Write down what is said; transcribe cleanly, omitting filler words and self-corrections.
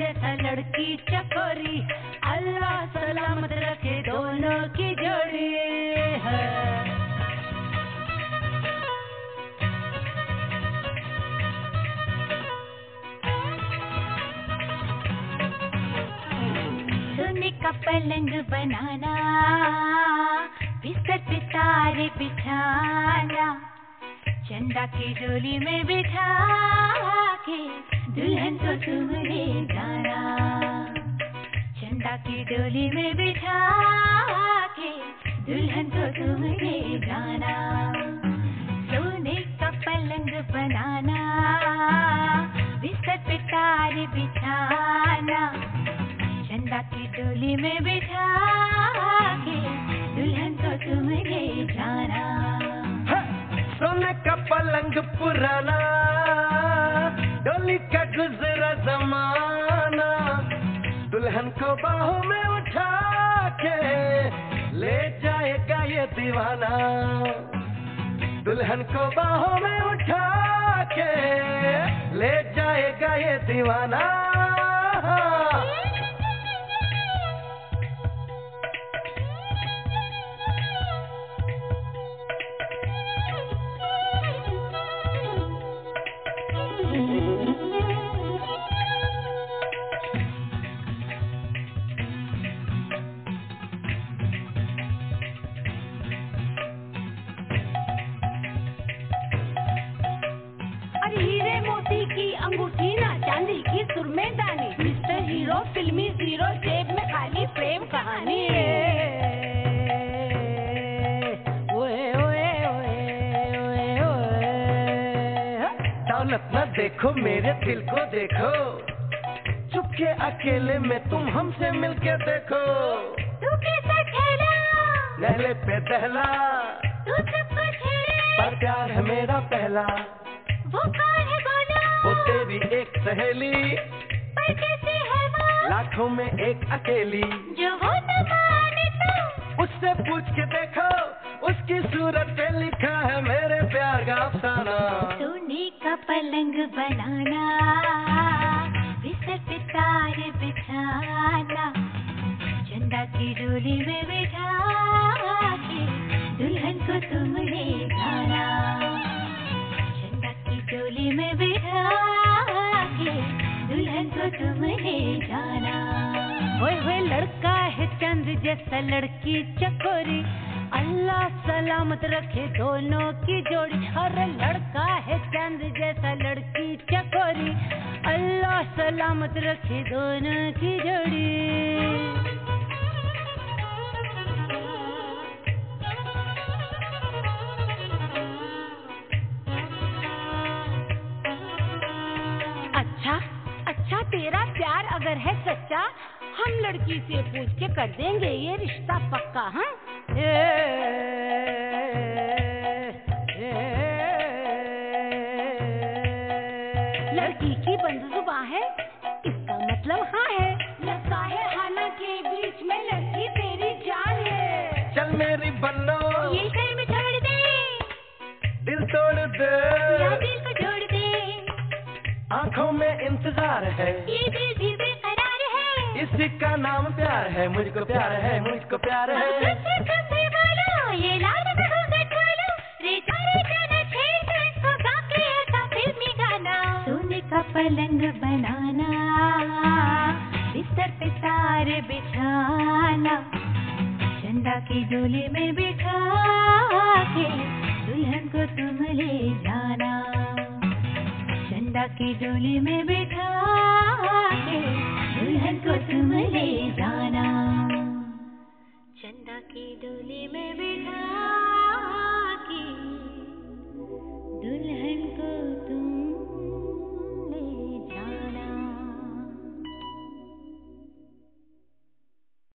जैसा लड़की चकोरी, अल्लाह सलामत रखे दोनों की जोड़ी है। सोने का पलंग बनाना, बिस्तर पे तारे बिछाना, चंदा की डोली में बिठा के दुल्हन को तुम ले जाना। चंदा की डोली में बिठा के दुल्हन को तुम ले जाना। सोने का पलंग बनाना, बिस्तर पे तारे बिछाना, चंदा की डोली में बिठा के दुल्हन को तुम ले जाना। सोने का पलंग पुराना, डोली का गुजरा जमाना, दुल्हन को बाहों में उठा के ले जाएगा ये दीवाना। दुल्हन को बाहों में उठा के ले जाएगा ये दीवाना। हीरे मोती की अंगूठी ना चांदी की सुरमेदानी, मिस्टर हीरो फिल्मी जीरो, जेब में खाली प्रेम कहानी। ओए ओए ओए ओए ओए। दौलत न देखो मेरे दिल को देखो, चुपके अकेले में तुम हमसे मिलके देखो। तू कैसा ठहरा नहले पे दहला, तू सबको छेड़े, पर प्यार है मेरा पहला। वो कौन है बोलो, वो तेरी एक सहेली, पर कैसे है वो, लाखों में एक अकेली। जो वो न माने तो उससे पूछ के देखो, उसकी सूरत पे लिखा है मेरे प्यार का अफसाना। सोने का पलंग बनाना, बिस्तर पे तारे बिछाना, चंदा की डोली में बिठा के दुल्हन को तुम ले जाना। डोली में बिठा के दुल्हन को तुम ले जाना। ओए होए लड़का है चंद जैसा लड़की चकोरी, अल्लाह सलामत रखे दोनों की जोड़ी। अरे लड़का है चंद जैसा लड़की चकोरी, अल्लाह सलामत रखे दोनों की जोड़ी। अच्छा तेरा प्यार अगर है sacca, हम लड़की से पूछ के कर देंगे ये रिश्ता पक्का। हाँ लड़की की बंदजुबा है, इसका मतलब हाँ है। लगता है हाना के बीच में लड़की तेरी जान है। चल मेरी बन्नो ये शर्म छोड़ दे, दिल तोड़ दे, या दिल को जोड़ दे, आंखों में इंतजार है, ये दिल भी बेकरार है। इसी का नाम प्यार है, मुझको प्यार है, मुझको प्यार है। बोलो ये लाल खोलो, रे जाना छेड़ तो इसको गा के ऐसा फिल्मी गाना। सोने का पलंग बनाना, बिस्तर पे तारे बिछाना, चंदा की डोली में बिठा के दुल्हन को तुम ले जाना। चंदा की डोली में बिठा के दुल्हन को तुम ले जाना। चंदा की डोली में बिठा